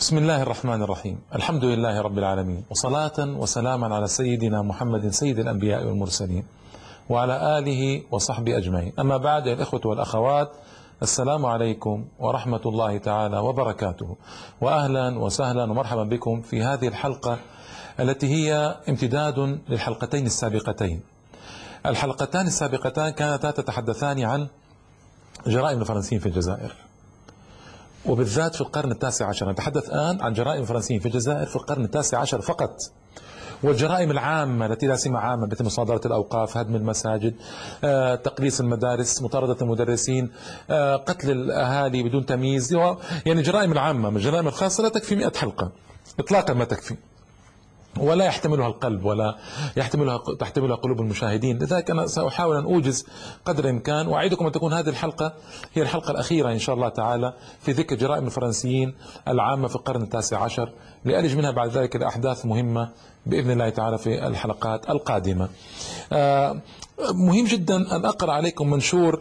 بسم الله الرحمن الرحيم. الحمد لله رب العالمين، وصلاة وسلاما على سيدنا محمد سيد الأنبياء والمرسلين وعلى آله وصحبه أجمعين. أما بعد، يا الإخوة والأخوات، السلام عليكم ورحمة الله تعالى وبركاته، وأهلا وسهلا ومرحبا بكم في هذه الحلقة التي هي امتداد للحلقتين السابقتين. الحلقتان السابقتان كانتا تتحدثان عن جرائم الفرنسيين في الجزائر، وبالذات في القرن التاسع عشر. نتحدث الآن عن جرائم الفرنسيين في الجزائر في القرن التاسع عشر فقط، والجرائم العامة التي لها سمة عامة مثل مصادرة الأوقاف، هدم المساجد، تقليص المدارس، مطاردة المدرسين، قتل الأهالي بدون تمييز، يعني جرائم العامة. من الجرائم الخاصة لا تكفي 100 حلقة إطلاقا، ما تكفي، ولا يحتملها القلب ولا تحتملها قلوب المشاهدين. لذلك أنا سأحاول أن أوجز قدر الإمكان، وأعيدكم أن تكون هذه الحلقة هي الحلقة الأخيرة إن شاء الله تعالى في ذكر جرائم الفرنسيين العامة في القرن التاسع عشر، لألج منها بعد ذلك الأحداث مهمة بإذن الله تعالى في الحلقات القادمة. مهم جدا أن أقرأ عليكم منشور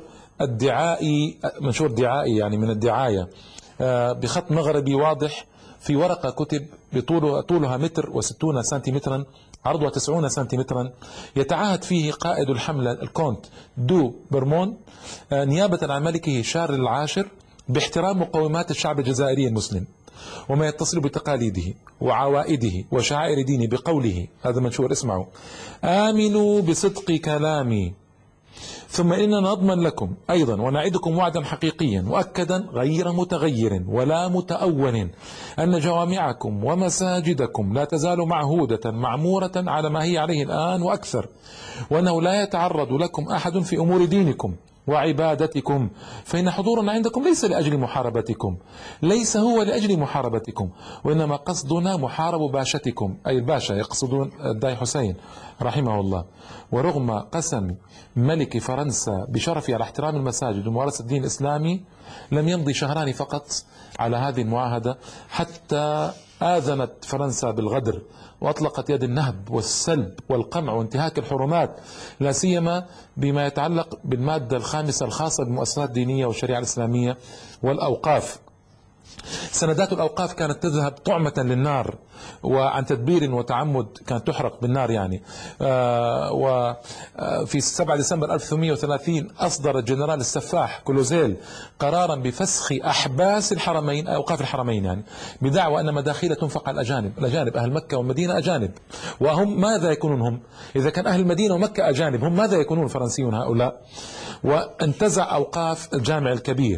دعائي يعني من الدعاية بخط مغربي واضح في ورقة كتب طولها 1.60 سنتيمترا، عرضها 90 سنتيمترا، يتعهد فيه قائد الحملة الكونت دو برمون نيابة عن ملكه شارل العاشر باحترام مقومات الشعب الجزائري المسلم وما يتصل بتقاليده وعوائده وشعائر دينه بقوله، هذا منشور اسمعوا: آمنوا بصدق كلامي، ثم إننا نضمن لكم أيضا ونعدكم وعدا حقيقيا مؤكدا غير متغير ولا متأول أن جوامعكم ومساجدكم لا تزال معهودة معمورة على ما هي عليه الآن وأكثر، وأنه لا يتعرض لكم أحد في أمور دينكم وعبادتكم، فإن حضورنا عندكم ليس لأجل محاربتكم، ليس هو لأجل محاربتكم، وإنما قصدنا محارب باشتكم، أي الباشا يقصدون الداي حسين رحمه الله. ورغم قسم ملك فرنسا بشرفه على احترام المساجد وممارسة الدين الإسلامي، لم يمضي شهران فقط على هذه المعاهدة حتى آذنت فرنسا بالغدر وأطلقت يد النهب والسلب والقمع وانتهاك الحرمات، لا سيما بما يتعلق بالمادة الخامسة الخاصة بالمؤسسات الدينية والشريعة الإسلامية والأوقاف. سندات الأوقاف كانت تذهب طعمة للنار، وعن تدبير وتعمد كانت تحرق بالنار يعني. وفي 7 ديسمبر 1830 أصدر الجنرال السفاح كلوزيل قرارا بفسخ أحباس الحرمين، أوقاف الحرمين يعني، بدعوى أن مداخيل تنفق على الأجانب. أهل مكة والمدينة أجانب، وهم ماذا يكونون هم؟ إذا كان أهل المدينة ومكة أجانب، هم ماذا يكونون الفرنسيون هؤلاء؟ وانتزع أوقاف الجامع الكبير.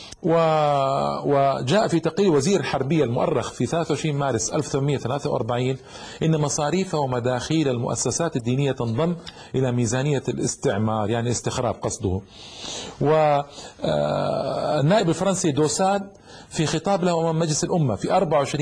وجاء في تقرير وزير الحربية المؤرخ في 23 مارس 1843 إن مصاريف ومداخيل المؤسسات الدينية تنضم إلى ميزانية الاستعمار، يعني استخراج قصده. والنائب الفرنسي دوساد في خطاب له أمام مجلس الأمة في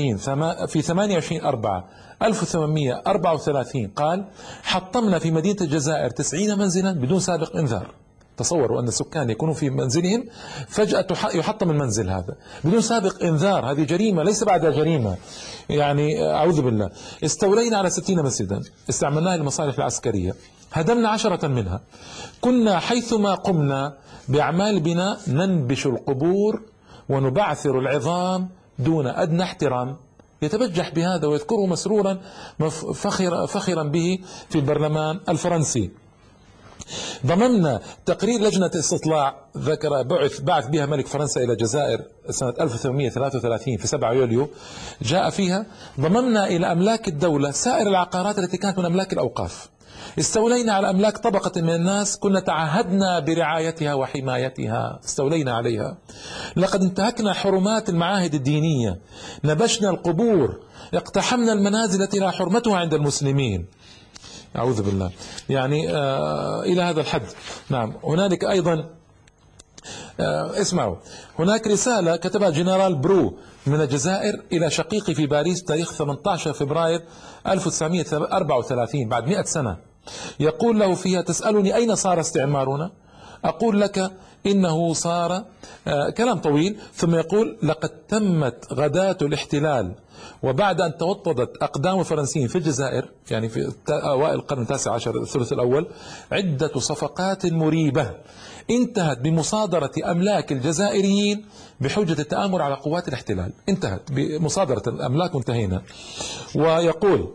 28/4/1834 قال: حطمنا في مدينة الجزائر 90 منزلا بدون سابق إنذار. تصوروا أن السكان يكونوا في منزلهم، فجأة يحطم المنزل هذا بدون سابق إنذار. هذه جريمة ليس بعدها جريمة، يعني أعوذ بالله. استولينا على 60 مسجدا استعملناها للمصالح العسكرية، هدمنا 10 منها. كنا حيثما قمنا بأعمال بناء ننبش القبور ونبعثر العظام دون أدنى احترام. يتبجح بهذا ويذكره مسرورا فخرا به في البرلمان الفرنسي. ضممنا تقرير لجنة استطلاع بعث بها ملك فرنسا إلى الجزائر سنة 1833 في 7 يوليو، جاء فيها: ضممنا إلى أملاك الدولة سائر العقارات التي كانت من أملاك الأوقاف، استولينا على أملاك طبقة من الناس كنا تعهدنا برعايتها وحمايتها، استولينا عليها. لقد انتهكنا حرمات المعاهد الدينية، نبشنا القبور، اقتحمنا المنازل التي لا حرمتها عند المسلمين. أعوذ بالله، يعني إلى هذا الحد. نعم، هنالك أيضا اسمعوا، هناك رسالة كتبها جنرال برو من الجزائر إلى شقيقي في باريس تاريخ 18 فبراير 1934 بعد 100 سنة، يقول له فيها: تسألني أين صار استعمارنا؟ أقول لك: إنه صار كلام طويل، ثم يقول: لقد تمت غداة الاحتلال وبعد أن توطدت أقدام الفرنسيين في الجزائر، يعني في أوائل القرن التاسع عشر الثلث الأول، عدة صفقات مريبة انتهت بمصادرة أملاك الجزائريين بحجة التآمر على قوات الاحتلال. انتهت بمصادرة الأملاك وانتهينا. ويقول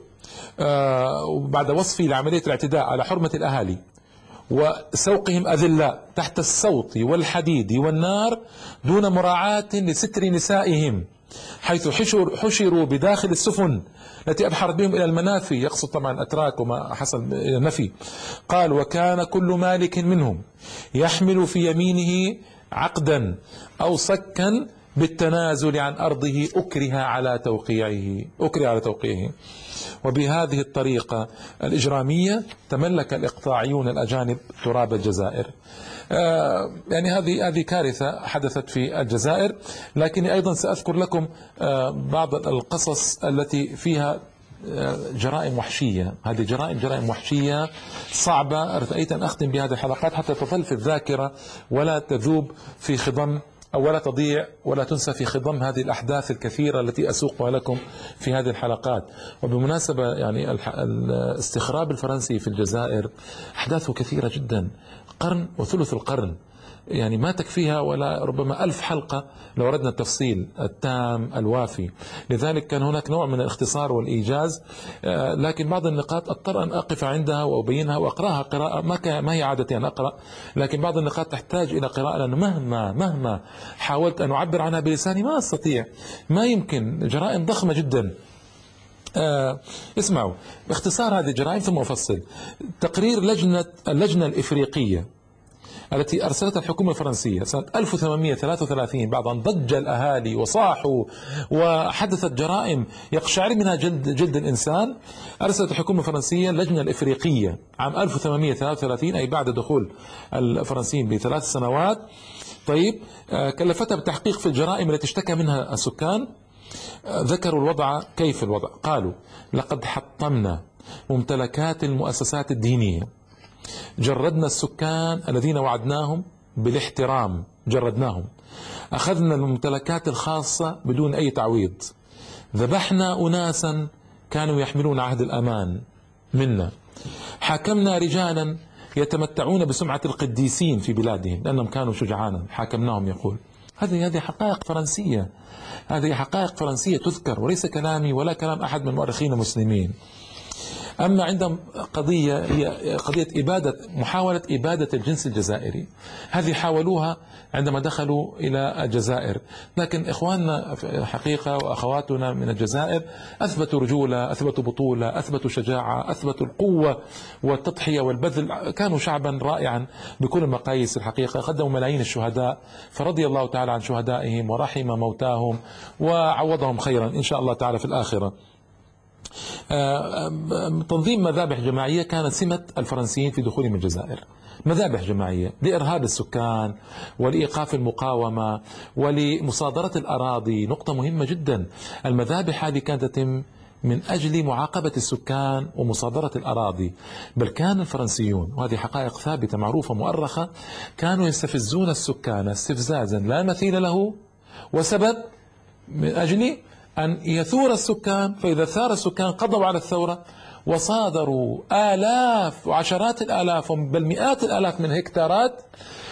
بعد وصفه لعملية الاعتداء على حرمة الأهالي وسوقهم أذلاء تحت الصوت والحديد والنار دون مراعاة لستر نسائهم، حيث حشروا بداخل السفن التي أبحرت بهم إلى المنافي، يقصد طبعا الأتراك وما حصل إلى النفي. قال: وكان كل مالك منهم يحمل في يمينه عقدا أو صكا بالتنازل عن أرضه أكره على توقيعه. وبهذه الطريقة الإجرامية تملك الإقطاعيون الأجانب تراب الجزائر. يعني هذه كارثة حدثت في الجزائر. لكني أيضا سأذكر لكم بعض القصص التي فيها جرائم وحشية. هذه جرائم وحشية صعبة. رأيت أن أختم بهذه الحلقات حتى تظل في الذاكرة ولا تذوب في خضم، أو ولا تضيع ولا تنسى في خضم هذه الأحداث الكثيرة التي أسوقها لكم في هذه الحلقات. وبمناسبة يعني الاستخراب الفرنسي في الجزائر أحداثه كثيرة جدا، قرن وثلث القرن، يعني ما تكفيها ولا ربما 1000 حلقة لو أردنا التفصيل التام الوافي. لذلك كان هناك نوع من الاختصار والإيجاز، لكن بعض النقاط أضطر أن أقف عندها وأبينها وأقرأها قراءة ما هي عادتي أن أقرأ، لكن بعض النقاط تحتاج إلى قراءة، لأنه مهما حاولت أن أعبر عنها بلساني ما أستطيع، ما يمكن. جرائم ضخمة جدا. اسمعوا باختصار هذه الجرائم ثم أفصل. تقرير اللجنة الإفريقية التي أرسلتها الحكومة الفرنسية سنة 1833 بعد أن ضج الأهالي وصاحوا وحدثت جرائم يقشعر منها جلد الإنسان، أرسلت الحكومة الفرنسية اللجنة الإفريقية عام 1833، أي بعد دخول الفرنسيين ب3 سنوات. طيب، كلفتها بالتحقيق في الجرائم التي اشتكى منها السكان. ذكروا الوضع. كيف الوضع؟ قالوا: لقد حطمنا ممتلكات المؤسسات الدينية، جردنا السكان الذين وعدناهم بالاحترام، جردناهم، أخذنا الممتلكات الخاصة بدون أي تعويض، ذبحنا أناسا كانوا يحملون عهد الأمان منا، حاكمنا رجالا يتمتعون بسمعة القديسين في بلادهم لأنهم كانوا شجعانا، حاكمناهم. يقول هذه حقائق فرنسية، هذه حقائق فرنسية تذكر، وليس كلامي ولا كلام أحد من المؤرخين المسلمين. أما عندهم قضية هي قضية محاولة إبادة الجنس الجزائري. هذه حاولوها عندما دخلوا إلى الجزائر، لكن إخواننا حقيقة وأخواتنا من الجزائر أثبتوا رجولة، أثبتوا بطولة، أثبتوا شجاعة، أثبتوا القوة والتضحية والبذل. كانوا شعبا رائعا بكل المقاييس الحقيقة، قدموا ملايين الشهداء، فرضي الله تعالى عن شهدائهم ورحم موتاهم وعوضهم خيرا إن شاء الله تعالى في الآخرة. تنظيم مذابح جماعية كانت سمة الفرنسيين في دخولهم الجزائر، مذابح جماعية لإرهاب السكان ولإيقاف المقاومة ولمصادرة الأراضي. نقطة مهمة جدا، المذابح هذه كانت تتم من أجل معاقبة السكان ومصادرة الأراضي. بل كان الفرنسيون، وهذه حقائق ثابتة معروفة مؤرخة، كانوا يستفزون السكان استفزازا لا مثيل له، وسبب من أجل أن يثور السكان. فإذا ثار السكان قضوا على الثورة وصادروا آلاف وعشرات الآلاف بل مئات الآلاف من هكتارات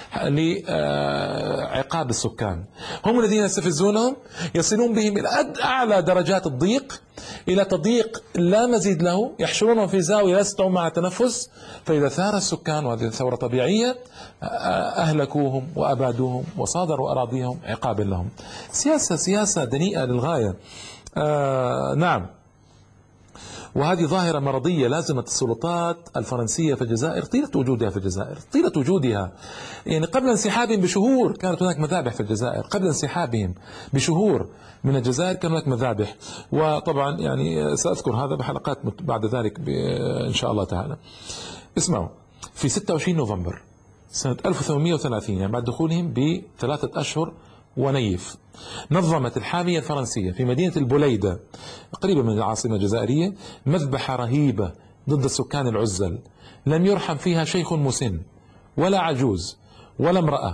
لعقاب السكان. هم الذين يستفزونهم، يصلون بهم إلى أعلى درجات الضيق، إلى تضييق لا مزيد له، يحشرونهم في زاوية لا يستطيعون معها تنفس. فإذا ثار السكان، وهذه ثورة طبيعية، أهلكوهم وأبادوهم وصادروا أراضيهم عقابا لهم. سياسة دنيئة للغاية. نعم، وهذه ظاهرة مرضية لازمت السلطات الفرنسية في الجزائر طيلة وجودها في الجزائر، طيلة وجودها. يعني قبل انسحابهم بشهور كانت هناك مذابح في الجزائر، قبل انسحابهم بشهور من الجزائر كان هناك مذابح. وطبعا يعني سأذكر هذا بحلقات بعد ذلك إن شاء الله تعالى. اسمعوا، في 26 نوفمبر سنة 1830، يعني بعد دخولهم ب3 أشهر ونيف، نظمت الحامية الفرنسية في مدينة البوليدة قريبة من العاصمة الجزائرية مذبحة رهيبة ضد السكان العزل. لم يرحم فيها شيخ مسن ولا عجوز ولا امرأة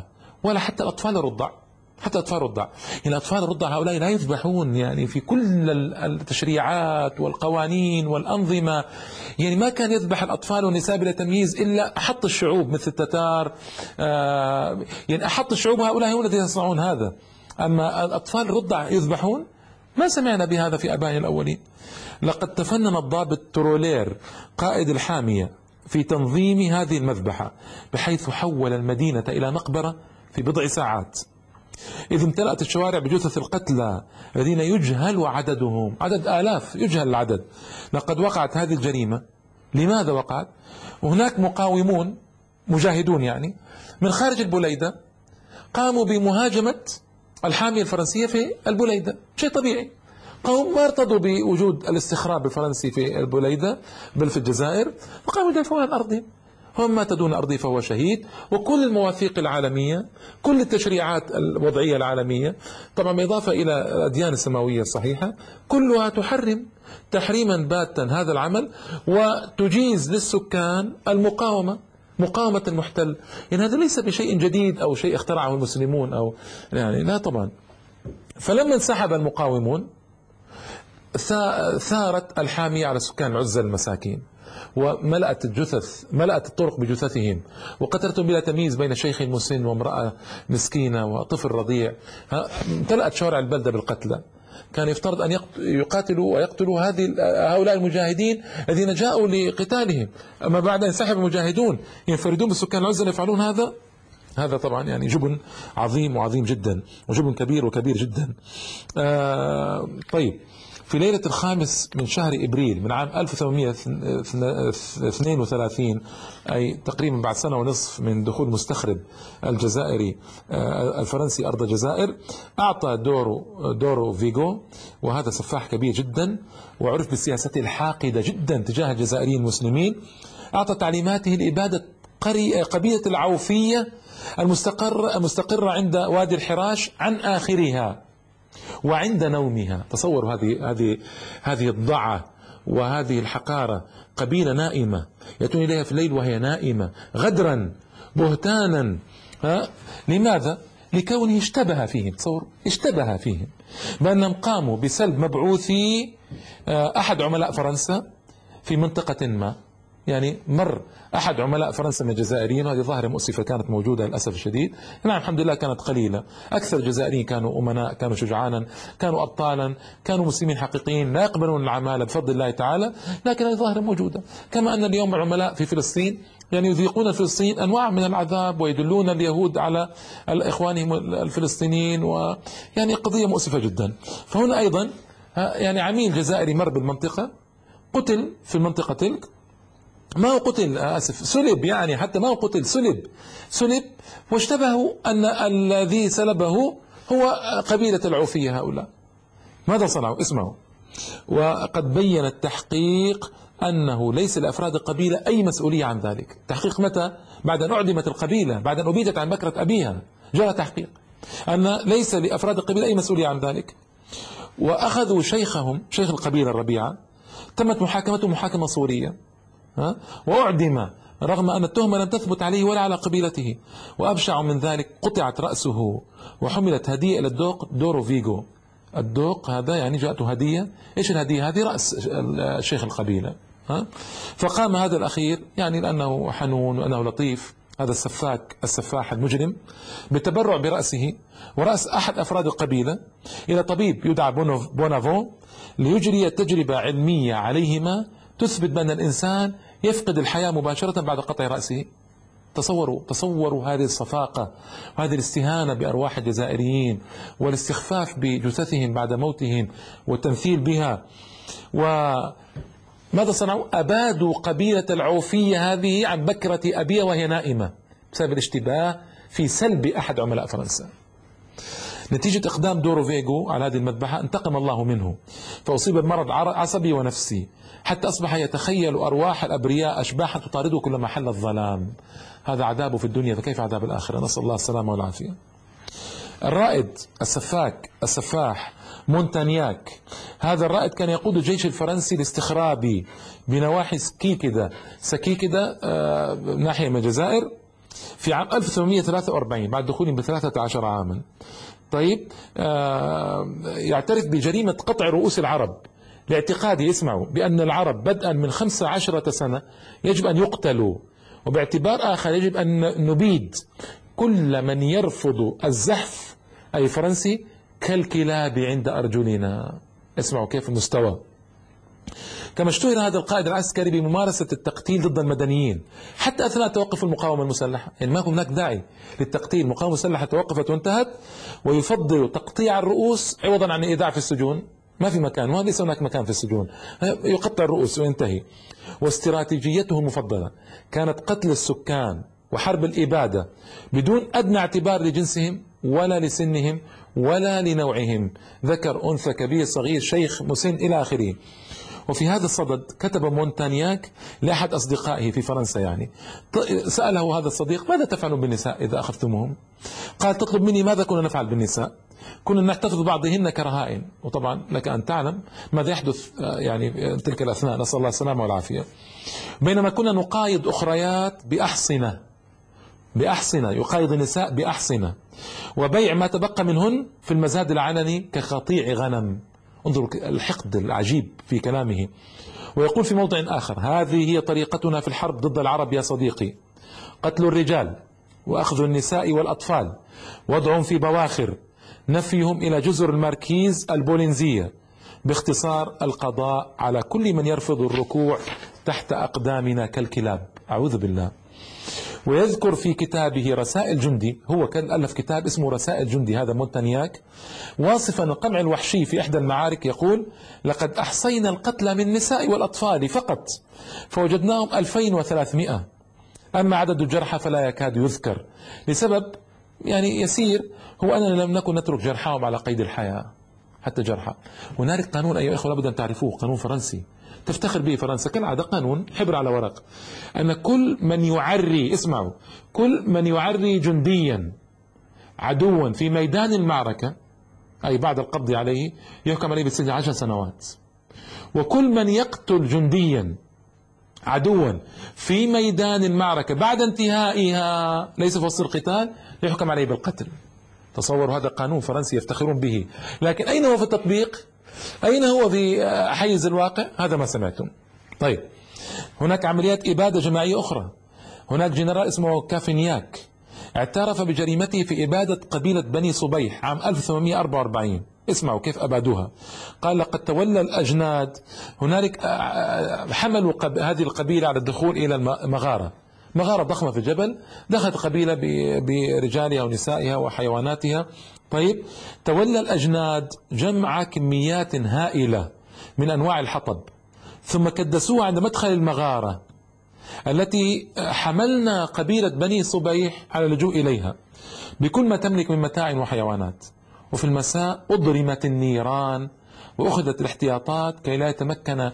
ولا حتى الأطفال الرضع، حتى الأطفال الرضع. يعني الأطفال الرضع هؤلاء لا يذبحون يعني في كل التشريعات والقوانين والأنظمة. يعني ما كان يذبح الأطفال والنساء بلا تمييز إلا أحط الشعوب مثل التتار. يعني أحط الشعوب هؤلاء هم الذين يصنعون هذا. أما الأطفال الرضع يذبحون، ما سمعنا بهذا في آبائنا الأولين. لقد تفنن الضابط ترولير قائد الحامية في تنظيم هذه المذبحة، بحيث حول المدينة إلى مقبرة في بضع ساعات، إذ امتلأت الشوارع بجثث القتلى الذين يجهل عددهم، عدد آلاف يجهل العدد. لقد وقعت هذه الجريمة. لماذا وقعت؟ وهناك مقاومون مجاهدون يعني من خارج البليدة قاموا بمهاجمة الحامية الفرنسية في البليدة. شيء طبيعي، قوم ما ارتضوا بوجود الاستخراب الفرنسي في البليدة بل في الجزائر، فقاموا يدافعون عن أرضهم. هم مات دون أرضه فهو شهيد. وكل المواثيق العالمية، كل التشريعات الوضعية العالمية، طبعا بالإضافة إلى الأديان السماوية الصحيحة، كلها تحرم تحريما باتا هذا العمل، وتجيز للسكان المقاومة، مقاومة المحتل. يعني هذا ليس بشيء جديد أو شيء اخترعه المسلمون أو يعني لا طبعا. فلما انسحب المقاومون ثارت الحامية على سكان العزة المساكين، وملأت الجثث، ملأت الطرق بجثثهم، وقتلتهم بلا تمييز بين شيخ مسن وامرأة مسكينة وطفل رضيع. امتلأت شوارع البلدة بالقتلى. كان يفترض أن يقاتلوا ويقتلوا هؤلاء المجاهدين الذين جاءوا لقتالهم. أما بعد أن ينسحب المجاهدون ينفردون بالسكان العزة يفعلون هذا. هذا طبعا يعني جبن عظيم وعظيم جدا، وجبن كبير وكبير جدا. طيب، في ليلة 5 من شهر إبريل من عام 1832، أي تقريبا بعد سنة ونصف من دخول مستخرب الجزائري الفرنسي أرض الجزائر، أعطى دورو فيغو، وهذا سفاح كبير جدا وعرف بسياسته الحاقدة جدا تجاه الجزائريين المسلمين، أعطى تعليماته لإبادة قبيلة العوفية المستقرة عند وادي الحراش عن آخرها وعند نومها. تصوروا هذه الضعة وهذه الحقارة، قبيلة نائمة يأتون إليها في الليل وهي نائمة، غدرا بهتانا. لماذا؟ لكونه اشتبه فيهم. تصوروا، اشتبه فيهم بأنهم قاموا بسلب مبعوثي أحد عملاء فرنسا في منطقة ما. يعني مر أحد عملاء فرنسا من الجزائريين، وهذه ظاهرة مؤسفة كانت موجودة للأسف الشديد. نعم الحمد لله كانت قليلة. أكثر الجزائريين كانوا أمناء، كانوا شجعانا، كانوا أبطالا، كانوا مسلمين حقيقيين لا يقبلون العمالة بفضل الله تعالى. لكن هذه ظاهرة موجودة. كما أن اليوم عملاء في فلسطين يعني يذيقون الفلسطينيين أنواع من العذاب ويدلون اليهود على إخوانهم الفلسطينيين، ويعني قضية مؤسفة جدا. فهنا أيضا يعني عميل جزائري مر بالمنطقة، قتل في المنطقة تلك. ما هو قتل، آسف، سلب، يعني حتى ما هو قتل، سلب. واشتبهوا أن الذي سلبه هو قبيلة العوفية هؤلاء. ماذا صنعوا؟ اسمعوا. وقد بين التحقيق أنه ليس لأفراد القبيلة أي مسؤولية عن ذلك. تحقيق متى؟ بعد أن أعدمت القبيلة، بعد أن أبيدت عن بكرة أبيها، جاء تحقيق أن ليس لأفراد القبيلة أي مسؤولية عن ذلك. وأخذوا شيخهم، شيخ القبيلة الربيعة، تمت محاكمته محاكمة صورية، وأعدم رغم أن التهمة لم تثبت عليه ولا على قبيلته. وأبشع من ذلك، قطعت رأسه وحملت هدية إلى الدوق دورو فيغو. الدوق هذا يعني جاءته هدية. إيش الهدية هذه؟ رأس الشيخ القبيلة. فقام هذا الأخير يعني لأنه حنون وأنه لطيف، هذا السفاح المجرم، بالتبرع برأسه ورأس أحد أفراد القبيلة إلى طبيب يدعى بونافون ليجري تجربة علمية عليهما تثبت بأن الإنسان يفقد الحياة مباشرة بعد قطع رأسه. تصوروا هذه الصفاقة وهذه الاستهانة بأرواح الجزائريين والاستخفاف بجثثهم بعد موتهم والتمثيل بها. وماذا صنعوا؟ أبادوا قبيلة العوفية هذه عن بكرة أبيها وهي نائمة بسبب الاشتباه في سلب أحد عملاء فرنسا. نتيجة إقدام دورو فيغو على هذه المذبحة انتقم الله منه، فأصيب بمرض عصبي ونفسي حتى أصبح يتخيل أرواح الأبرياء أشباحا تطارده كلما حل الظلام. هذا عذابه في الدنيا، فكيف عذاب الآخرة؟ نسأل الله السلامة والعافية. الرائد السفاح مونتانياك، هذا الرائد كان يقود الجيش الفرنسي الاستخرابي بنواحي سكيكدا ناحية من الجزائر، في عام 1843 بعد دخولهم ب13 عاما، طيب، يعترف بجريمة قطع رؤوس العرب لاعتقاده، اسمعوا، بأن العرب بدءا من 15 سنة يجب أن يقتلوا، وباعتبار آخر يجب أن نبيد كل من يرفض الزحف أي فرنسي كالكلاب عند أرجلنا. اسمعوا كيف المستوى. كما اشتهر هذا القائد العسكري بممارسة التقتيل ضد المدنيين حتى أثناء توقف المقاومة المسلحة، يعني ما هناك داعي للتقتيل، المقاومة المسلحة توقفت وانتهت، ويفضل تقطيع الرؤوس عوضا عن الإيداع في السجون. ما في مكان، وليس هناك مكان في السجون، يقطع الرؤوس وينتهي. واستراتيجيته المفضلة كانت قتل السكان وحرب الإبادة بدون أدنى اعتبار لجنسهم ولا لسنهم ولا لنوعهم، ذكر أنثى كبير صغير شيخ مسن إلى آخره. وفي هذا الصدد كتب مونتانياك لأحد أصدقائه في فرنسا، يعني سأله هذا الصديق: ماذا تفعل بالنساء إذا أخذتموهم؟ قال: تطلب مني ماذا كنا نفعل بالنساء؟ كنا نحتفظ بعضهن كرهائن. وطبعا لك أن تعلم ماذا يحدث يعني تلك الأثناء، نسأل الله السلامة والعافية. بينما كنا نقايض أخريات بأحصنة، يقايض النساء بأحصنة، وبيع ما تبقى منهن في المزاد العلني كقطيع غنم. انظروا الحقد العجيب في كلامه. ويقول في موضع آخر: هذه هي طريقتنا في الحرب ضد العرب يا صديقي، قتل الرجال وأخذ النساء والأطفال، وضعهم في بواخر، نفيهم إلى جزر الماركيز البولنزية، باختصار القضاء على كل من يرفض الركوع تحت أقدامنا كالكلاب. أعوذ بالله. ويذكر في كتابه رسائل جندي، هو كان ألف كتاب اسمه رسائل جندي هذا مونتانياك، واصفا القمع الوحشي في إحدى المعارك، يقول: لقد أحصينا القتلى من النساء والأطفال فقط فوجدناهم 2300، أما عدد الجرحى فلا يكاد يذكر، لسبب يعني يسير، هو أننا لم نكن نترك جرحاهم على قيد الحياة حتى جرحى. هنالك قانون أيها الأخوة لابد أن تعرفوه، قانون فرنسي تفتخر به فرنسا كالعادة، قانون حبر على ورق، أن كل من يعري، اسمعوا، كل من يعري جنديا عدوا في ميدان المعركة أي بعد القبض عليه يحكم عليه بالسجن 10 سنوات، وكل من يقتل جنديا عدوا في ميدان المعركة بعد انتهائها ليس في وسط القتال يحكم عليه بالقتل. تصوروا، هذا قانون فرنسي يفتخرون به، لكن أين هو في التطبيق؟ أين هو في حيز الواقع؟ هذا ما سمعتم. طيب، هناك عمليات إبادة جماعية أخرى. هناك جنرال اسمه كافينياك اعترف بجريمته في إبادة قبيلة بني صبيح عام 1844. اسمعوا كيف أبادوها. قال: لقد تولى الأجناد هنالك، حملوا هذه القبيلة على الدخول إلى المغارة، مغارة ضخمة في الجبل، دخلت قبيلة برجالها ونسائها وحيواناتها. طيب، تولى الأجناد جمع كميات هائلة من أنواع الحطب، ثم كدسوها عند مدخل المغارة التي حملنا قبيلة بني صبيح على اللجوء إليها بكل ما تملك من متاع وحيوانات. وفي المساء أضرمت النيران وأخذت الاحتياطات كي لا يتمكن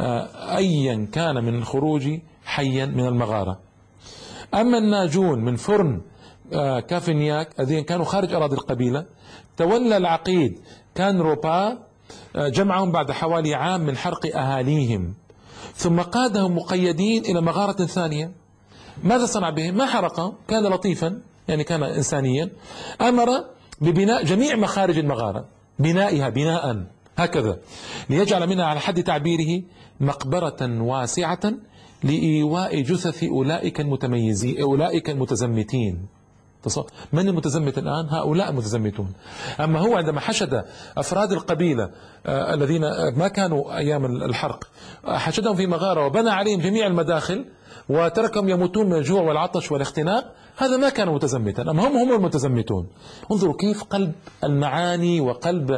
أيا كان من الخروج حيا من المغارة. أما الناجون من فرن كافينياك الذين كانوا خارج أراضي القبيلة، تولى العقيد كان روبا جمعهم بعد حوالي عام من حرق أهاليهم، ثم قادهم مقيدين إلى مغارة ثانية. ماذا صنع بهم؟ ما حرقهم، كان لطيفا، يعني كان إنسانيا. أمر ببناء جميع مخارج المغارة، بنائها بناء هكذا، ليجعل منها على حد تعبيره مقبرة واسعة لإيواء جثث أولئك المتميزين، أولئك المتزمتين. من المتزمت الآن؟ هؤلاء المتزمتون. أما هو عندما حشد أفراد القبيلة الذين ما كانوا أيام الحرق، حشدهم في مغارة وبنى عليهم جميع المداخل وتركهم يموتون من الجوع والعطش والاختناق، هذا ما كان متزمتا. أما هم المتزمتون. انظروا كيف قلب المعاني وقلب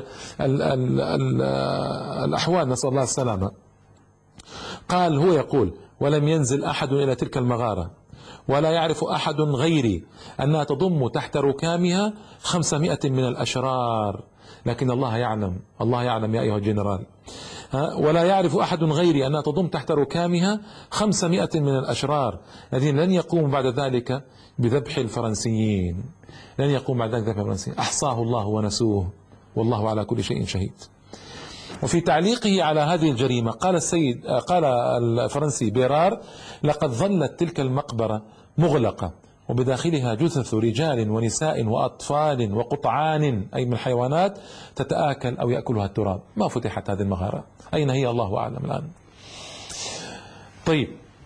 الأحوال، نسأل الله السلامة. قال، هو يقول: ولم ينزل أحد إلى تلك المغارة ولا يعرف أحد غيري أنها تضم تحت ركامها 500 من الأشرار، لكن الله يعلم، الله يعلم يا أيها الجنرال، ولا يعرف أحد غيري أنها تضم تحت ركامها 500 من الأشرار الذين لن يقوموا بعد ذلك بذبح الفرنسيين، لن يقوم بعد ذلك بذبح الفرنسيين، أحصاه الله ونسوه والله على كل شيء شهيد. وفي تعليقه على هذه الجريمة قال الفرنسي بيرار: لقد ظلت تلك المقبرة مغلقة وبداخلها جثث رجال ونساء وأطفال وقطعان أي من الحيوانات تتآكل أو يأكلها التراب. ما فتحت هذه المغارة، أين هي الله أعلم الآن. طيب،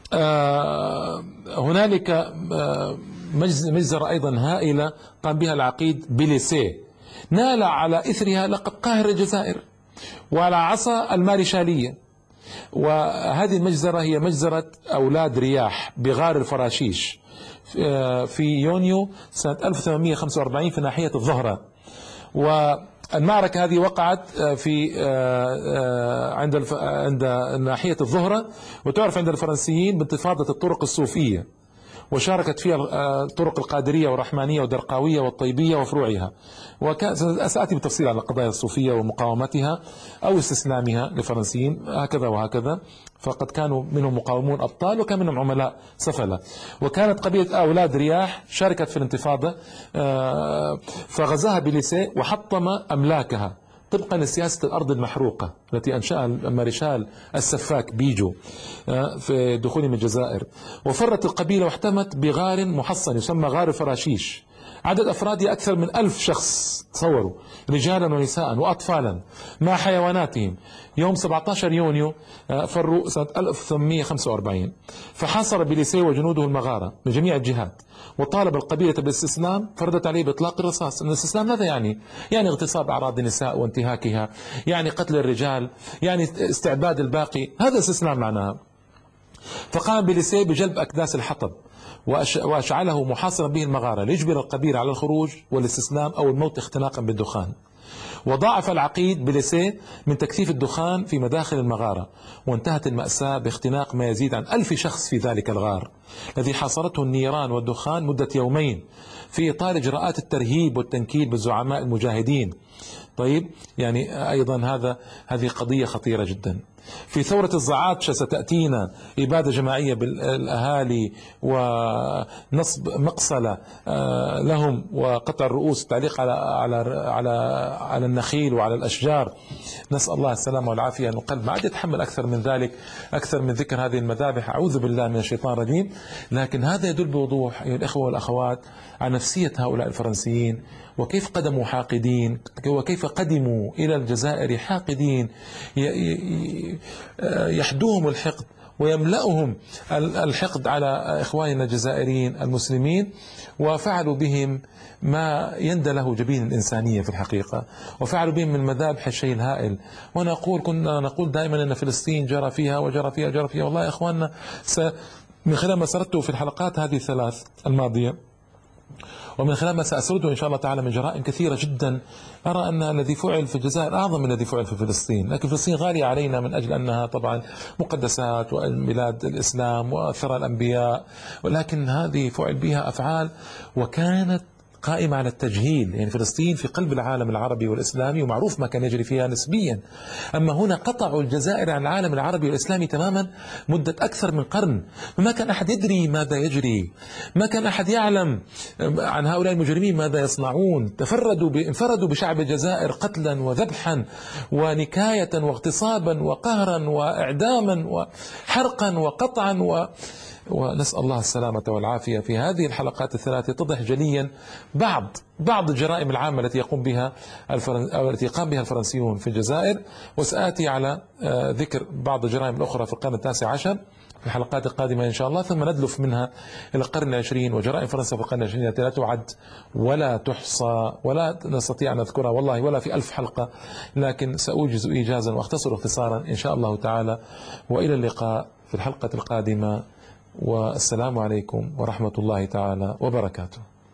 هنالك مجزرة أيضا هائلة قام بها العقيد بليسيه، نال على إثرها لقب قاهر الجزائر وعلى عصا المارشالية. وهذه المجزرة هي مجزرة أولاد رياح بغار الفراشيش في يونيو سنة 1845 في ناحية الظهرة. والمعركة هذه وقعت في عند ناحية الظهرة، وتعرف عند الفرنسيين بانتفاضة الطرق الصوفية، وشاركت فيها الطرق القادرية والرحمانية والدرقاوية والطيبية وفروعها. وسأتي بالتفصيل على القضايا الصوفية ومقاومتها أو استسلامها للفرنسيين هكذا وهكذا. فقد كانوا منهم مقاومون أبطال وكان منهم عملاء سفلة. وكانت قبيلة أولاد رياح شاركت في الانتفاضة، فغزاها بليسيه وحطم أملاكها طبقا لسياسة الأرض المحروقة التي أنشأها المارشال السفاك بيجو في دخول من الجزائر. وفرت القبيلة واحتمت بغار محصن يسمى غار فراشيش، عدد أفرادها أكثر من 1000 شخص، تصوروا، رجالا ونساء وأطفالا مع حيواناتهم. يوم 17 يونيو فروا سنة 1845. فحاصر بليسيه وجنوده المغارة من جميع الجهات، وطالب القبيلة بالاستسلام، فردت عليه بإطلاق الرصاص. الاستسلام ماذا يعني؟ يعني اغتصاب أعراض النساء وانتهاكها، يعني قتل الرجال، يعني استعباد الباقي، هذا استسلام معناها. فقام بليسيه بجلب أكداس الحطب وأشعله محاصرا به المغارة ليجبر القبيلة على الخروج والاستسلام أو الموت اختناقا بالدخان. وضاعف العقيد بليسيه من تكثيف الدخان في مداخل المغارة، وانتهت المأساة باختناق ما يزيد عن 1000 شخص في ذلك الغار الذي حاصرته النيران والدخان مدة يومين في إطار إجراءات الترهيب والتنكيل بالزعماء المجاهدين. طيب، يعني أيضا هذه قضية خطيرة جدا. في ثورة الزعاتشة ستأتينا إبادة جماعية بالأهالي ونصب مقصلة لهم وقطع الرؤوس، التعليق على النخيل وعلى الأشجار. نسأل الله السلامة والعافية. أن القلب ما عاد يتحمل أكثر من ذلك، أكثر من ذكر هذه المذابح. أعوذ بالله من الشيطان الرجيم. لكن هذا يدل بوضوح أيها الأخوة والأخوات على نفسية هؤلاء الفرنسيين، وكيف قدموا حاقدين، وكيف قدموا إلى الجزائر حاقدين يحدوهم الحقد ويملأهم الحقد على إخواننا الجزائريين المسلمين، وفعلوا بهم ما يندى له جبين الإنسانية في الحقيقة، وفعلوا بهم من مذابح الشيء الهائل. كنا نقول دائما أن فلسطين جرى فيها وجرى فيها جرى فيها. والله يا إخواننا، من خلال ما سردته في الحلقات هذه الثلاث الماضية، ومن خلال ما سأسرده إن شاء الله تعالى من جرائم كثيرة جدا، أرى أن الذي فعل في الجزائر أعظم من الذي فعل في فلسطين. لكن فلسطين غالية علينا من أجل أنها طبعا مقدسات وبلاد الإسلام وثرى الأنبياء، ولكن هذه فعل بها أفعال وكانت قائمة على التجهيل. يعني فلسطين في قلب العالم العربي والإسلامي، ومعروف ما كان يجري فيها نسبيا. أما هنا قطعوا الجزائر عن العالم العربي والإسلامي تماما مدة أكثر من قرن، فما كان أحد يدري ماذا يجري، ما كان أحد يعلم عن هؤلاء المجرمين ماذا يصنعون. انفردوا بشعب الجزائر قتلا وذبحا ونكاية واغتصابا وقهرا وإعداما وحرقا وقطعا ونسأل الله السلامة والعافية. في هذه الحلقات الثلاث يتضح جليا بعض الجرائم العامة التي قام بها الفرنسيون في الجزائر، وسآتي على ذكر بعض الجرائم الأخرى في القرن التاسع عشر في الحلقات القادمة إن شاء الله، ثم ندلف منها إلى القرن العشرين. وجرائم فرنسا في القرن العشرين التي لا تعد ولا تحصى ولا نستطيع أن نذكرها والله ولا في 1000 حلقة، لكن سأوجز إيجازا وأختصر اختصارا إن شاء الله تعالى. وإلى اللقاء في الحلقة القادمة، والسلام عليكم ورحمة الله تعالى وبركاته.